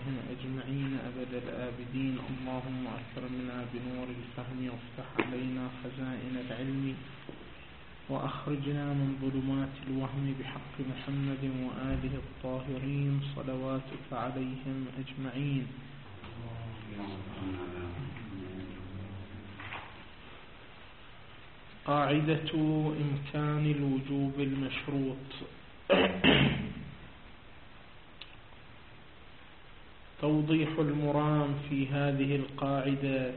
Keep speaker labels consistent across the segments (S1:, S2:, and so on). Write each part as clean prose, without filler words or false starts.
S1: وصحبهم أجمعين أبد الآبدين. اللهم أكرمنا بنور الفهم وافتح علينا خزائن العلم وأخرجنا من ظلمات الوهم بحق محمد وآله الطاهرين صلواتك عليهم أجمعين. قاعدة إمكان الوجوب المشروط. توضيح المرام في هذه القاعدة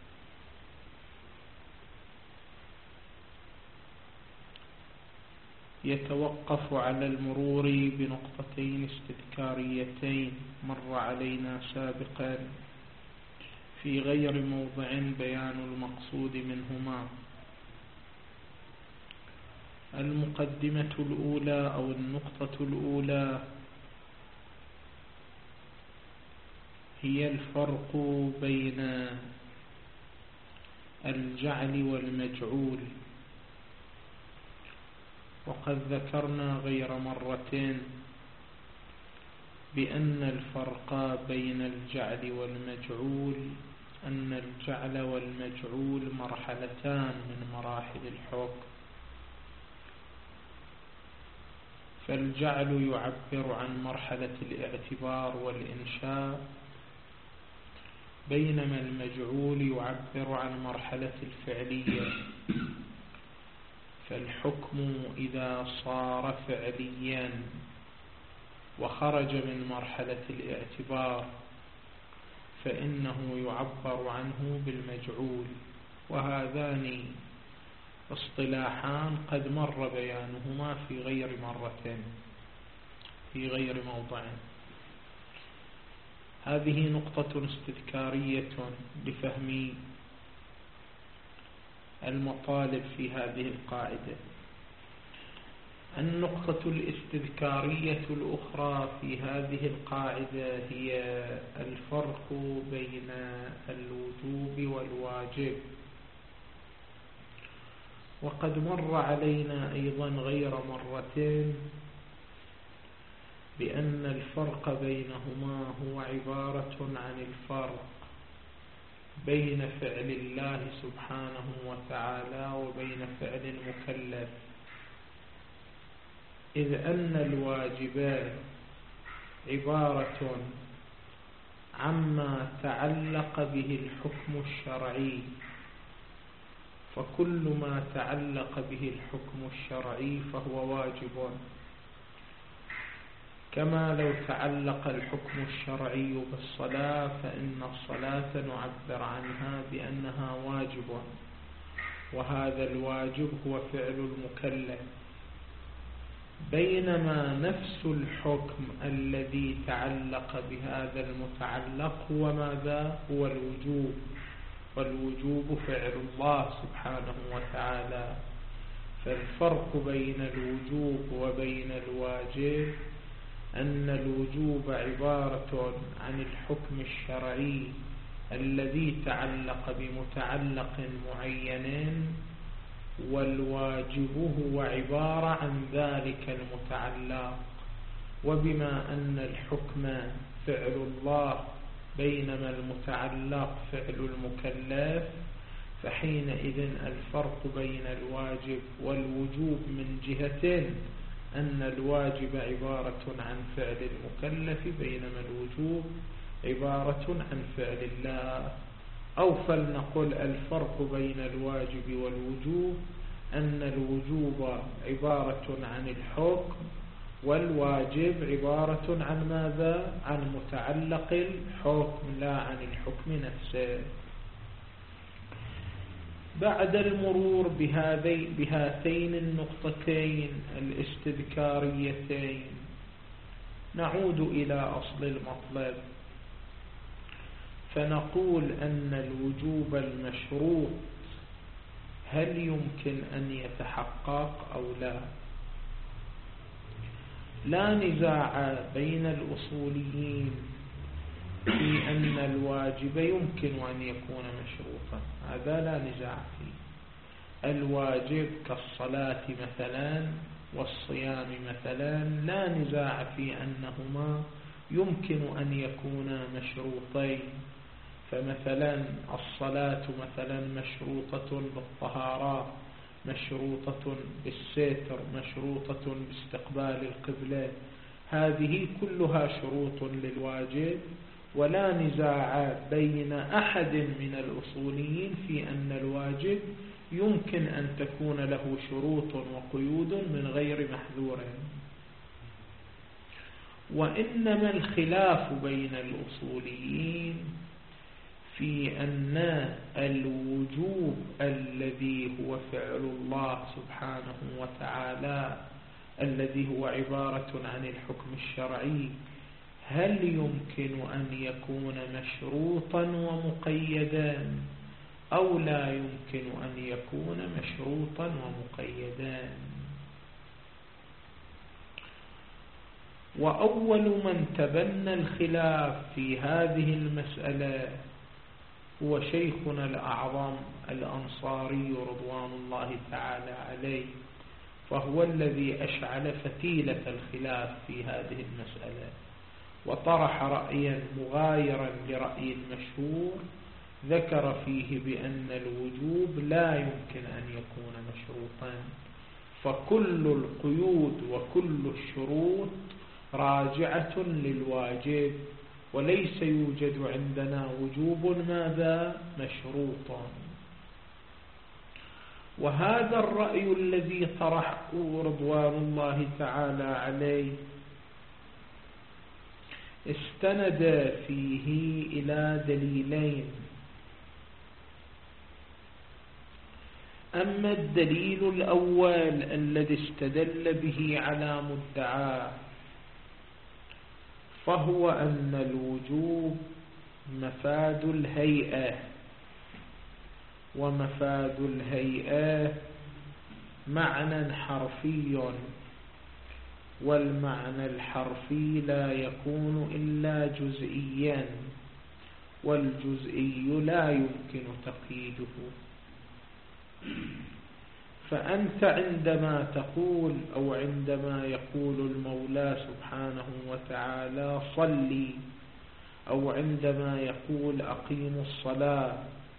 S1: يتوقف على المرور بنقطتين استذكاريتين مر علينا سابقا في غير موضع بيان المقصود منهما. المقدمة الأولى أو النقطة الأولى هي الفرق بين الجعل والمجعول، وقد ذكرنا غير مرة بأن الفرق بين الجعل والمجعول أن الجعل والمجعول مرحلتان من مراحل الحكم. فالجعل يعبر عن مرحلة الاعتبار والإنشاء، بينما المجعول يعبر عن مرحلة الفعلية. فالحكم إذا صار فعليا وخرج من مرحلة الاعتبار فإنه يعبر عنه بالمجعول. وهذان اصطلاحان قد مر بيانهما في غير مرة في غير موضع. هذه نقطة استذكارية لفهم المطالب في هذه القاعدة. النقطة الاستذكارية الأخرى في هذه القاعدة هي الفرق بين الوجوب والواجب. وقد مر علينا أيضا غير مرتين بأن الفرق بينهما هو عبارة عن الفرق بين فعل الله سبحانه وتعالى وبين فعل المكلف، إذ أن الواجبات عبارة عما تعلق به الحكم الشرعي، فكل ما تعلق به الحكم الشرعي فهو واجب، كما لو تعلق الحكم الشرعي بالصلاة فإن الصلاة نعبر عنها بأنها واجب، وهذا الواجب هو فعل المكلف. بينما نفس الحكم الذي تعلق بهذا المتعلق هو ماذا؟ هو الوجوب، والوجوب فعل الله سبحانه وتعالى. فالفرق بين الوجوب وبين الواجب أن الوجوب عبارة عن الحكم الشرعي الذي تعلق بمتعلق معين، والواجب هو عبارة عن ذلك المتعلق. وبما أن الحكم فعل الله بينما المتعلق فعل المكلف، فحينئذ الفرق بين الواجب والوجوب من جهة أن الواجب عبارة عن فعل المكلف بينما الوجوب عبارة عن فعل الله. أو فلنقل الفرق بين الواجب والوجوب أن الوجوب عبارة عن الحكم والواجب عبارة عن ماذا؟ عن متعلق الحكم لا عن الحكم نفسه. بعد المرور بهاتين النقطتين الاستذكاريتين نعود إلى أصل المطلب، فنقول أن الوجوب المشروط هل يمكن أن يتحقق أو لا؟ لا نزاع بين الأصوليين في أن الواجب يمكن أن يكون مشروطا، هذا لا نزاع فيه. الواجب كالصلاة مثلا والصيام مثلا لا نزاع في أنهما يمكن أن يكونا مشروطين، فمثلا الصلاة مثلا مشروطة بالطهارة، مشروطة بالستر، مشروطة باستقبال القبلة، هذه كلها شروط للواجب، ولا نزاع بين أحد من الأصوليين في أن الواجب يمكن أن تكون له شروط وقيود من غير محذور. وإنما الخلاف بين الأصوليين في أن الوجوب الذي هو فعل الله سبحانه وتعالى الذي هو عبارة عن الحكم الشرعي، هل يمكن أن يكون مشروطا ومقيدا أو لا يمكن أن يكون مشروطا ومقيدا. وأول من تبنى الخلاف في هذه المسألة هو شيخنا الأعظم الأنصاري رضوان الله تعالى عليه، فهو الذي أشعل فتيلة الخلاف في هذه المسألة، وطرح رأيا مغايرا لرأي المشهور ذكر فيه بأن الوجوب لا يمكن أن يكون مشروطا، فكل القيود وكل الشروط راجعة للواجب، وليس يوجد عندنا وجوب ماذا مشروطا. وهذا الرأي الذي طرحه رضوان الله تعالى عليه استند فيه إلى دليلين. أما الدليل الأول الذي استدل به على مدعاه فهو أن الوجوب مفاد الهيئة، ومفاد الهيئة معنى حرفي، والمعنى الحرفي لا يكون إلا جزئيا، والجزئي لا يمكن تقييده. فأنت عندما تقول أو عندما يقول المولى سبحانه وتعالى صلي، أو عندما يقول أقيموا الصلاة،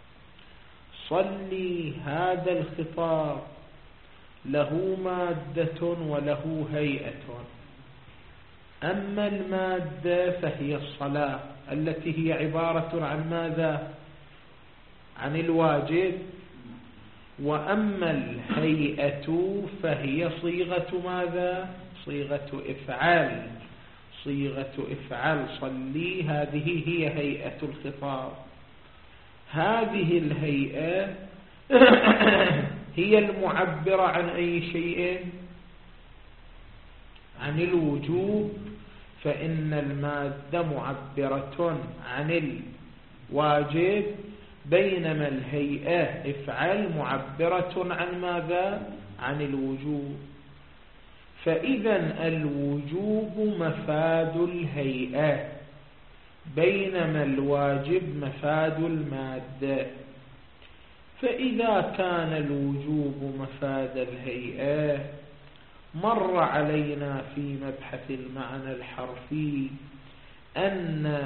S1: صلي هذا الخطاب له مادة وله هيئة. أما المادة فهي الصلاة التي هي عبارة عن ماذا؟ عن الواجب. وأما الهيئة فهي صيغة ماذا؟ صيغة إفعال، صيغة إفعال صلي، هذه هي هيئة الخطاب. هذه الهيئة هي المعبرة عن أي شيء؟ عن الوجوب، فإن المادة معبرة عن الواجب، بينما الهيئة إفعال معبرة عن ماذا؟ عن الوجوب. فإذا الوجوب مفاد الهيئة، بينما الواجب مفاد المادة. فإذا كان الوجوب مفاد الهيئة، مر علينا في مبحث المعنى الحرفي أن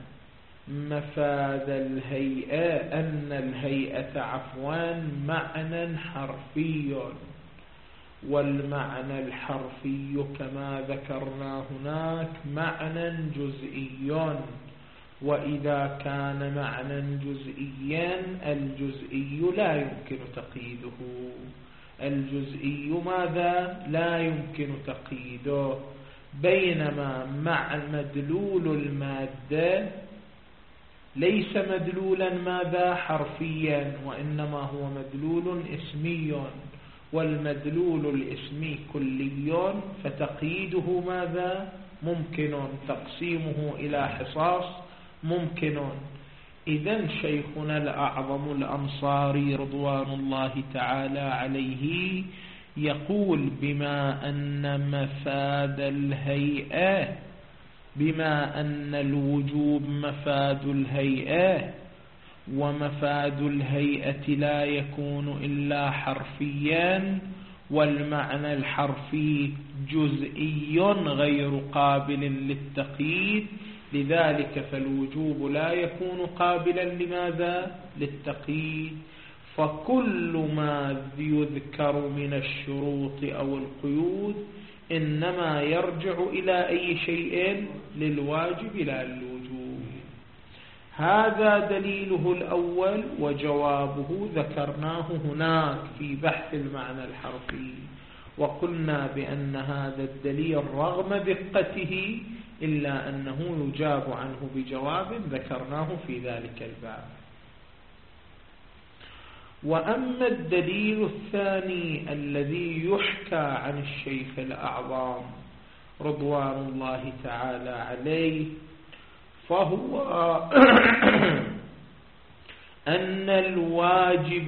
S1: مفاد الهيئة أن الهيئة معنى حرفي، والمعنى الحرفي كما ذكرنا هناك معنى جزئي، وإذا كان معنى جزئيا الجزئي لا يمكن تقييده. الجزئي ماذا؟ لا يمكن تقييده، بينما مع مدلول المادة ليس مدلولا ماذا؟ حرفيا، وإنما هو مدلول اسمي، والمدلول الاسمي كلي، فتقييده ماذا؟ ممكن، تقسيمه إلى حصاص ممكن. إذن شيخنا الأعظم الأنصاري رضوان الله تعالى عليه يقول بما أن مفاد الهيئة، بما أن الوجوب مفاد الهيئة، ومفاد الهيئة لا يكون إلا حرفيا، والمعنى الحرفي جزئي غير قابل للتقييد، لذلك فالوجوب لا يكون قابلا لماذا؟ للتقييد. فكل ما يذكر من الشروط أو القيود إنما يرجع إلى أي شيء؟ للواجب لا للوجوب. هذا دليله الأول، وجوابه ذكرناه هناك في بحث المعنى الحرفي، وقلنا بأن هذا الدليل رغم دقته إلا أنه يجاب عنه بجواب ذكرناه في ذلك الباب. وأما الدليل الثاني الذي يحكى عن الشيخ الأعظم رضوان الله تعالى عليه، فهو أن الواجب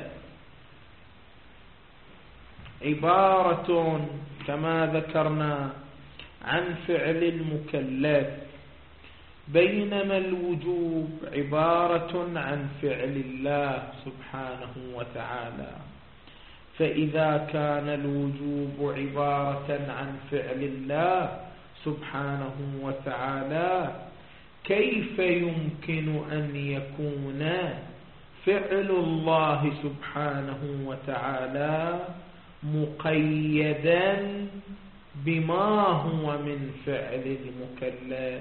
S1: عبارة كما ذكرنا عن فعل المكلف، بينما الوجوب عبارة عن فعل الله سبحانه وتعالى. فإذا كان الوجوب عبارة عن فعل الله سبحانه وتعالى، كيف يمكن أن يكون فعل الله سبحانه وتعالى مقيدا بما هو من فعل المكلف؟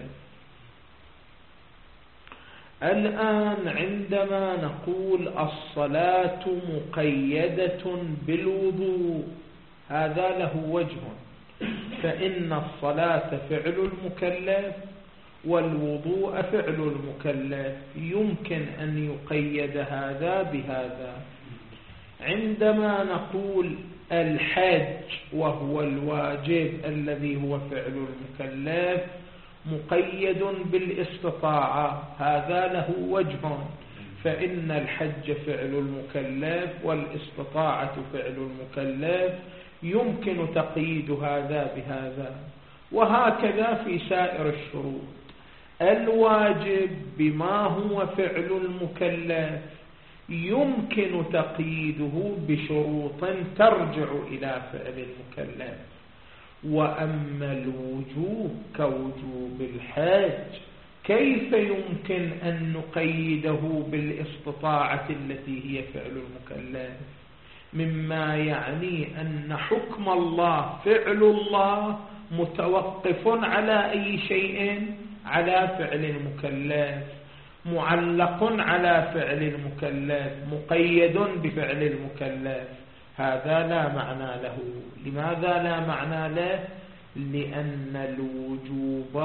S1: الآن عندما نقول الصلاة مقيدة بالوضوء، هذا له وجه، فإن الصلاة فعل المكلف والوضوء فعل المكلف، يمكن أن يقيد هذا بهذا. عندما نقول الحج وهو الواجب الذي هو فعل المكلف مقيد بالاستطاعة، هذا له وجه، فإن الحج فعل المكلف والاستطاعة فعل المكلف، يمكن تقييد هذا بهذا. وهكذا في سائر الشروط، الواجب بما هو فعل المكلف يمكن تقييده بشروط ترجع إلى فعل المكلف. وأما الوجوب كوجوب الحج، كيف يمكن أن نقيده بالاستطاعة التي هي فعل المكلف؟ مما يعني أن حكم الله فعل الله متوقف على أي شيء؟ على فعل المكلف، معلق على فعل المكلف، مقيد بفعل المكلف. هذا لا معنى له. لماذا لا معنى له؟ لأن الوجوب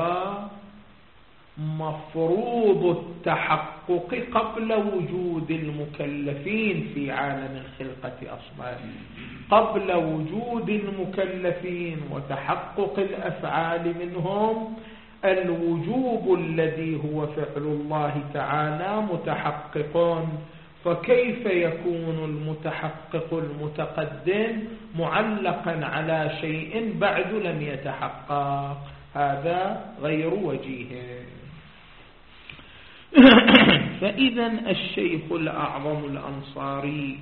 S1: مفروض التحقق قبل وجود المكلفين في عالم الخلقة أصلا، قبل وجود المكلفين وتحقق الأفعال منهم. الوجوب الذي هو فعل الله تعالى متحقق، فكيف يكون المتحقق المتقدم معلقا على شيء بعد لم يتحقق؟ هذا غير وجيه. فإذا الشيخ الأعظم الأنصاري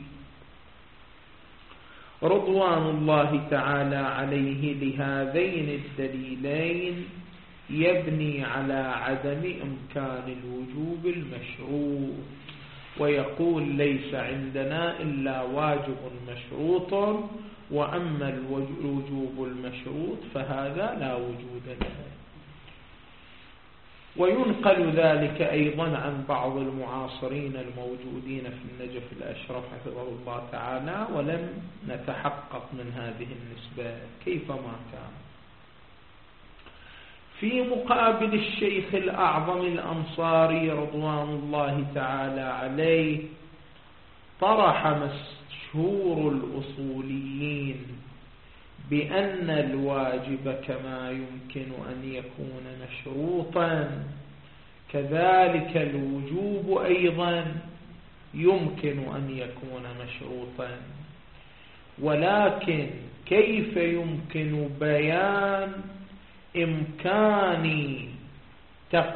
S1: رضوان الله تعالى عليه لهذين الدليلين يبني على عدم إمكان الوجوب المشروط، ويقول ليس عندنا إلا واجب مشروط، وأما الوجوب المشروط فهذا لا وجود له. وينقل ذلك أيضا عن بعض المعاصرين الموجودين في النجف الأشرف حفظه الله تعالى، ولم نتحقق من هذه النسبة كيفما كان. في مقابل الشيخ الأعظم الأنصاري رضوان الله تعالى عليه، طرح مشهور الأصوليين بأن الواجب كما يمكن أن يكون مشروطا، كذلك الوجوب أيضا يمكن أن يكون مشروطا. ولكن كيف يمكن بيان إمكان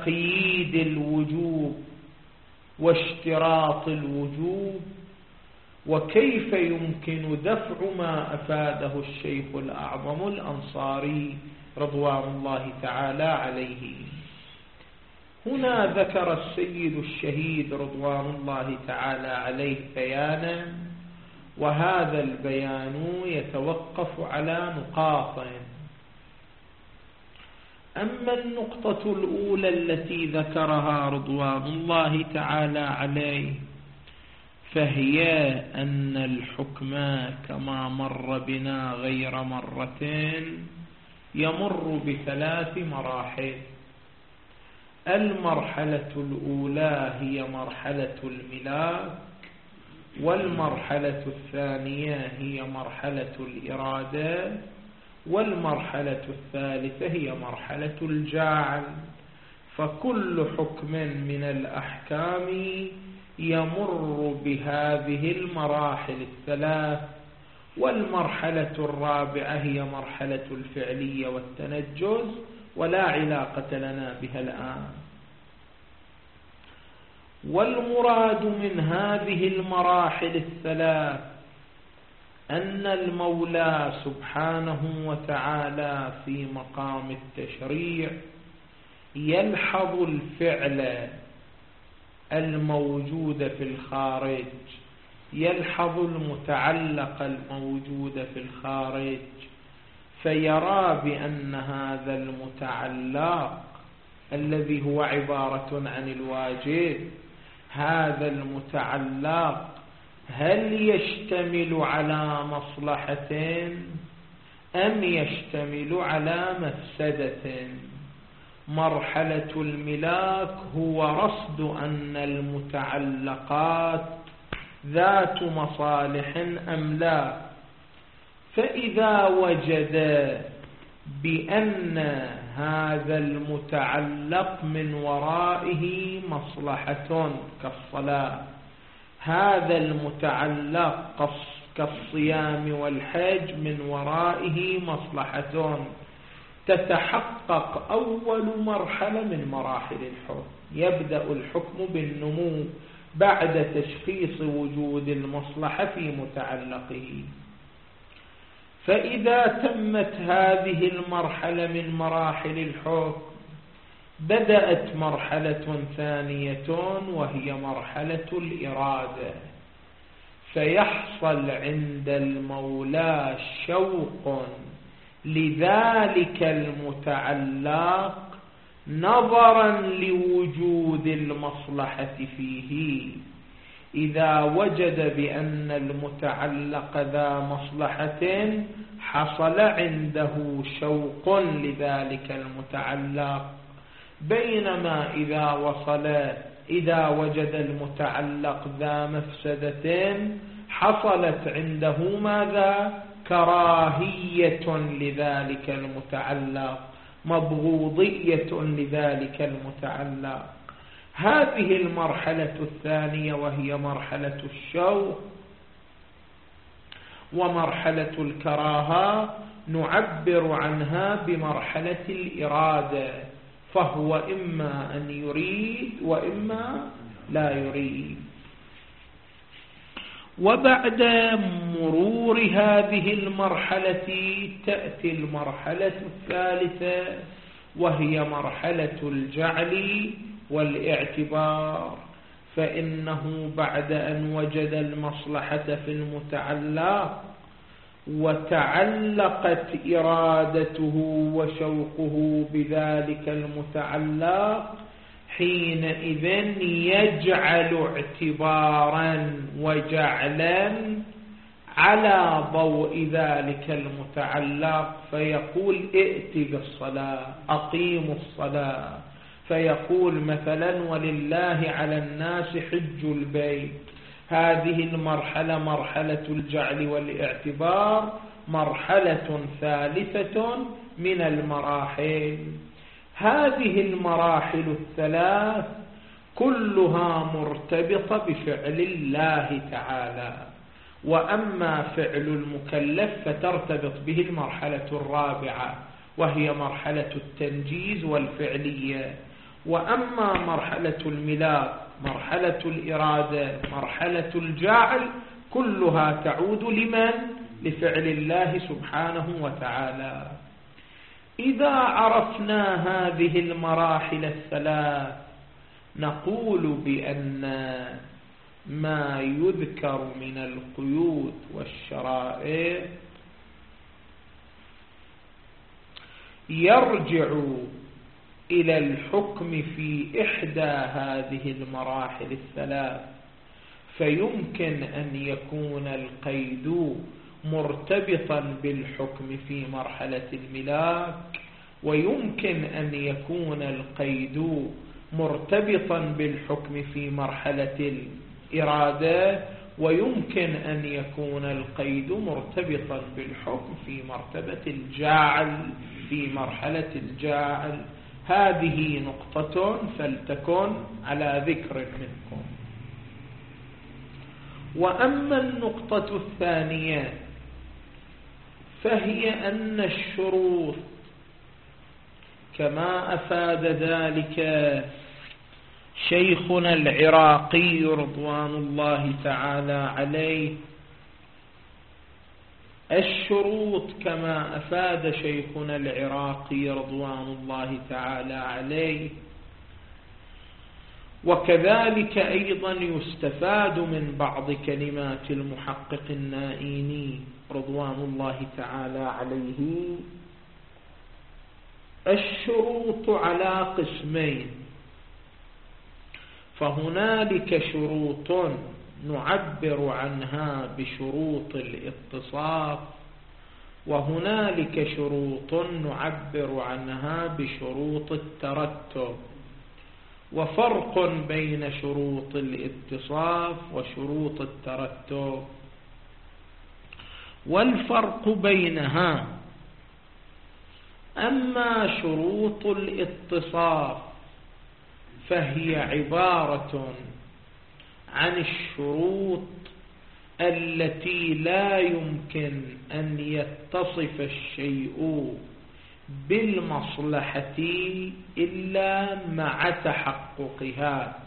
S1: تقييد الوجوب واشتراط الوجوب وكيف يمكن دفع ما أفاده الشيخ الأعظم الأنصاري رضوان الله تعالى عليه. هنا ذكر السيد الشهيد رضوان الله تعالى عليه بيانا، وهذا البيان يتوقف على نقاط. أما النقطة الأولى التي ذكرها رضوان الله تعالى عليه فهي أن الحكم كما مر بنا غير مرتين يمر بثلاث مراحل. المرحلة الأولى هي مرحلة الملاك، والمرحلة الثانية هي مرحلة الإرادة، والمرحلة الثالثة هي مرحلة الجعل. فكل حكم من الأحكام يمر بهذه المراحل الثلاث. والمرحلة الرابعة هي مرحلة الفعلية والتنجز، ولا علاقة لنا بها الآن. والمراد من هذه المراحل الثلاث أن المولى سبحانه وتعالى في مقام التشريع يلحظ الفعل الموجود في الخارج، يلحظ المتعلق الموجود في الخارج، فيرى بأن هذا المتعلق الذي هو عبارة عن الواجب، هذا المتعلق هل يشتمل على مصلحة أم يشتمل على مفسدة. مرحلة الملاك هو رصد أن المتعلقات ذات مصالح أم لا، فإذا وجد بأن هذا المتعلق من ورائه مصلحة كالصلاة، هذا المتعلق كالصيام والحج من ورائه مصلحة، تتحقق أول مرحلة من مراحل الحكم. يبدأ الحكم بالنمو بعد تشخيص وجود المصلحة في متعلقه. فإذا تمت هذه المرحلة من مراحل الحكم بدأت مرحلة ثانية وهي مرحلة الإرادة، فيحصل عند المولى شوق لذلك المتعلق نظرا لوجود المصلحة فيه. إذا وجد بأن المتعلق ذا مصلحة حصل عنده شوق لذلك المتعلق، بينما إذا وجد المتعلق ذا مفسدة حصلت عنده ماذا؟ كراهية لذلك المتعلق، مبغوضية لذلك المتعلق. هذه المرحلة الثانية وهي مرحلة الشوق ومرحلة الكراهة نعبر عنها بمرحلة الإرادة، فهو إما أن يريد وإما لا يريد. وبعد مرور هذه المرحلة تأتي المرحلة الثالثة وهي مرحلة الجعل والاعتبار، فإنه بعد أن وجد المصلحة في المتعلق وتعلقت إرادته وشوقه بذلك المتعلق حينئذ يجعل اعتبارا وجعلا على ضوء ذلك المتعلق، فيقول ائت بالصلاة، أقيموا الصلاة، فيقول مثلا ولله على الناس حج البيت. هذه المرحلة مرحلة الجعل والاعتبار، مرحلة ثالثة من المراحل. هذه المراحل الثلاث كلها مرتبطة بفعل الله تعالى، وأما فعل المكلف فترتبط به المرحلة الرابعة وهي مرحلة التنجيز والفعلية. وأما مرحلة الملاك، مرحلة الإرادة، مرحلة الجعل كلها تعود لمن؟ لفعل الله سبحانه وتعالى. إذا عرفنا هذه المراحل الثلاث نقول بأن ما يذكر من القيود والشرائع يرجع إلى الحكم في إحدى هذه المراحل الثلاث، فيمكن أن يكون القيد مرتبطا بالحكم في مرحلة الملاك، ويمكن أن يكون القيد مرتبطا بالحكم في مرحلة الإرادة، ويمكن أن يكون القيد مرتبطا بالحكم في مرتبة الجاعل في مرحلة الجاعل. هذه نقطة فلتكن على ذكر منكم. وأما النقطة الثانية فهي أن الشروط كما أفاد ذلك شيخنا العراقي رضوان الله تعالى عليه، الشروط كما أفاد شيخنا العراقي رضوان الله تعالى عليه، وكذلك أيضا يستفاد من بعض كلمات المحقق النائيني رضوان الله تعالى عليه، الشروط على قسمين. فهنالك شروط نعبر عنها بشروط الاتصاف، وهنالك شروط نعبر عنها بشروط الترتب، وفرق بين شروط الاتصاف وشروط الترتب. والفرق بينها: أما شروط الاتصاف فهي عبارة عن الشروط التي لا يمكن أن يتصف الشيء بالمصلحة إلا مع تحققها،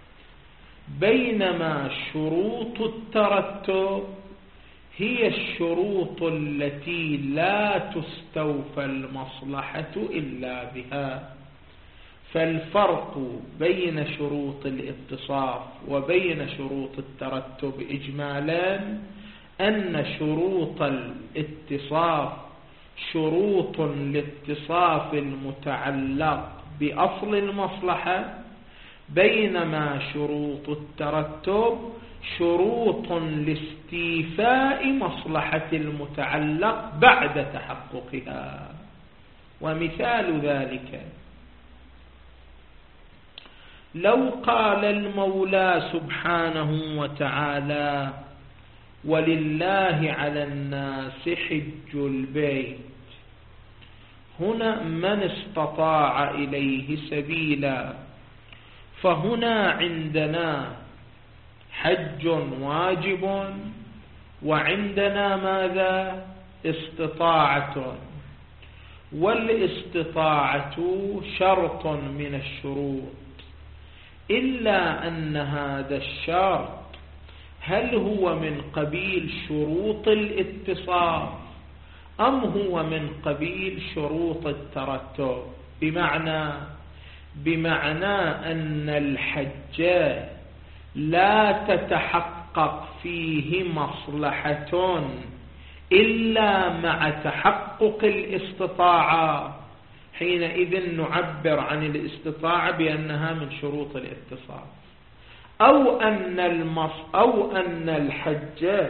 S1: بينما شروط الترتب هي الشروط التي لا تستوفى المصلحة إلا بها. فالفرق بين شروط الاتصاف وبين شروط الترتب إجمالا أن شروط الاتصاف شروط الاتصاف المتعلق بأصل المصلحة، بينما شروط الترتب شروط لاستيفاء مصلحة المتعلق بعد تحققها. ومثال ذلك: لو قال المولى سبحانه وتعالى: ولله على الناس حج البيت، هنا من استطاع إليه سبيلا، فهنا عندنا حج واجب، وعندنا ماذا؟ استطاعة، والاستطاعة شرط من الشروط، إلا أن هذا الشرط هل هو من قبيل شروط الاتصاف أم هو من قبيل شروط الترتب؟ بمعنى أن الحج لا تتحقق فيه مصلحة إلا مع تحقق الاستطاعة، حينئذ نعبر عن الاستطاعة بأنها من شروط الاتصاف. أو أن الحج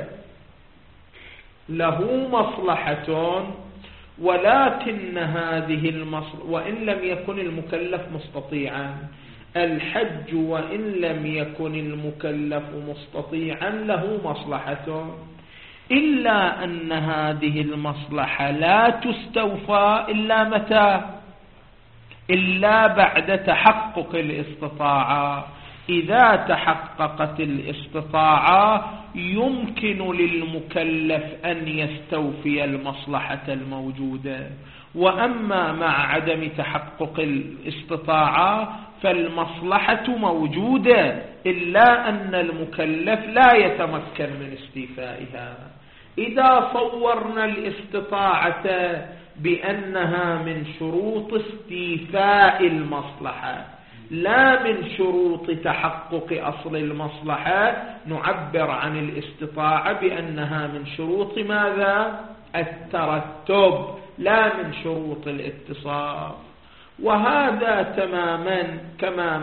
S1: له مصلحة، ولكن هذه المصلحة وإن لم يكن المكلف مستطيعا، الحج وإن لم يكن المكلف مستطيعا له مصلحة، إلا أن هذه المصلحة لا تستوفى إلا متى؟ إلا بعد تحقق الاستطاعة. إذا تحققت الاستطاعة يمكن للمكلف أن يستوفي المصلحة الموجودة، وأما مع عدم تحقق الاستطاعة فالمصلحة موجودة إلا أن المكلف لا يتمكن من استيفائها. إذا صورنا الاستطاعة بأنها من شروط استيفاء المصلحة لا من شروط تحقق أصل المصلحة، نعبر عن الاستطاعة بأنها من شروط ماذا؟ الترتب، لا من شروط الاتصاف. وهذا تماما كما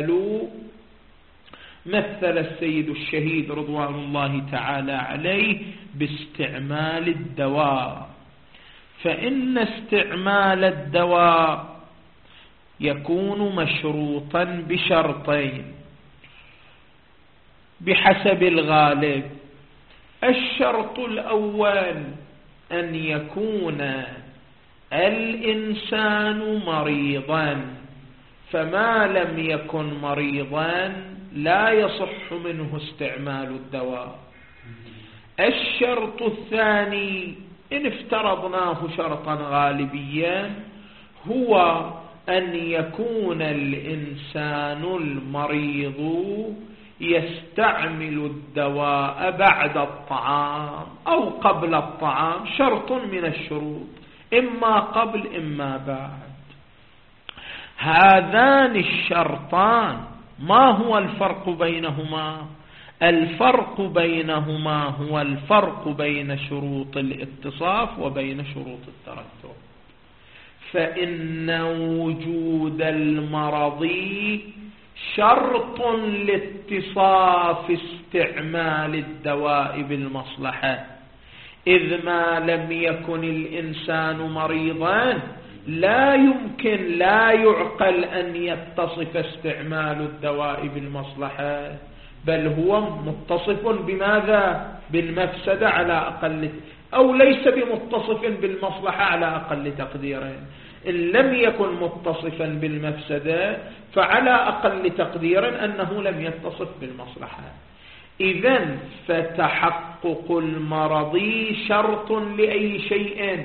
S1: مثل السيد الشهيد رضوان الله تعالى عليه باستعمال الدواء. فإن استعمال الدواء يكون مشروطا بشرطين بحسب الغالب. الشرط الأول أن يكون الإنسان مريضا، فما لم يكن مريضا لا يصح منه استعمال الدواء. الشرط الثاني إن افترضناه شرطا غالبيا هو أن يكون الإنسان المريض يستعمل الدواء بعد الطعام أو قبل الطعام، شرط من الشروط، إما قبل إما بعد. هذان الشرطان ما هو الفرق بينهما؟ الفرق بينهما هو الفرق بين شروط الاتصاف وبين شروط الترتب. فإن وجود المرض شرط لاتصاف استعمال الدواء بالمصلحة، إذ ما لم يكن الإنسان مريضا لا يمكن لا يعقل أن يتصف استعمال الدواء بالمصلحة، بل هو متصف بماذا؟ بالمفسدة على أقل، أو ليس بمتصف بالمصلحة على أقل تقدير. إن لم يكن متصفا بالمفسدة فعلى أقل تقدير أنه لم يتصف بالمصلحة. إذن فتحقق المرض شرط لأي شيء؟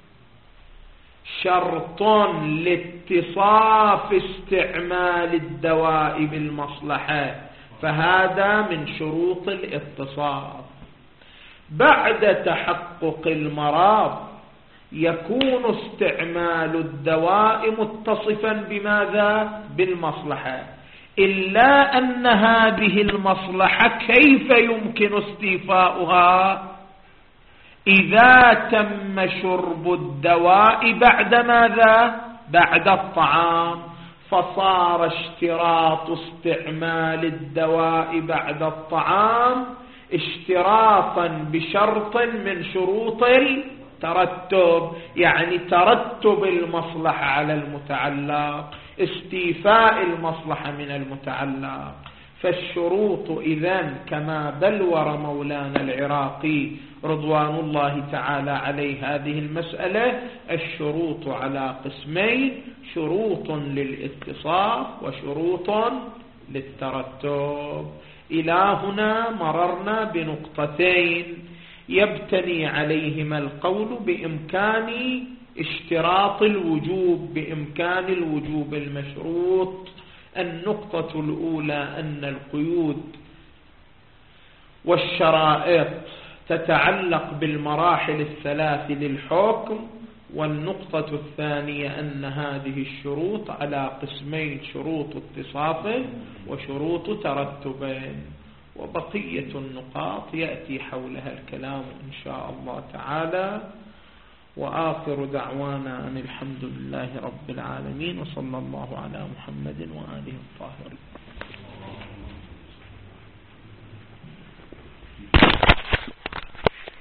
S1: شرط لاتصاف استعمال الدواء بالمصلحة، فهذا من شروط الاتصاف. بعد تحقق المرض يكون استعمال الدواء متصفا بماذا؟ بالمصلحة، إلا أن هذه المصلحة كيف يمكن استيفاؤها؟ إذا تم شرب الدواء بعد ماذا؟ بعد الطعام، فصار اشتراط استعمال الدواء بعد الطعام اشتراطا بشرط من شروط الترتب، يعني ترتب المصلحة على المتعلق، استيفاء المصلحة من المتعلق. فالشروط إذن كما بلور مولانا العراقي رضوان الله تعالى عليه هذه المسألة، الشروط على قسمين: شروط للاتصاف وشروط للترتب. إلى هنا مررنا بنقطتين يبتني عليهما القول بإمكان اشتراط الوجوب، بإمكان الوجوب المشروط. النقطة الأولى أن القيود والشرائط تتعلق بالمراحل الثلاث للحكم، والنقطة الثانية أن هذه الشروط على قسمين: شروط اتصاف وشروط ترتب. وبقية النقاط يأتي حولها الكلام إن شاء الله تعالى. وآخر دعوانا أن الحمد لله رب العالمين، وصلى الله على محمد وآله الطاهرين.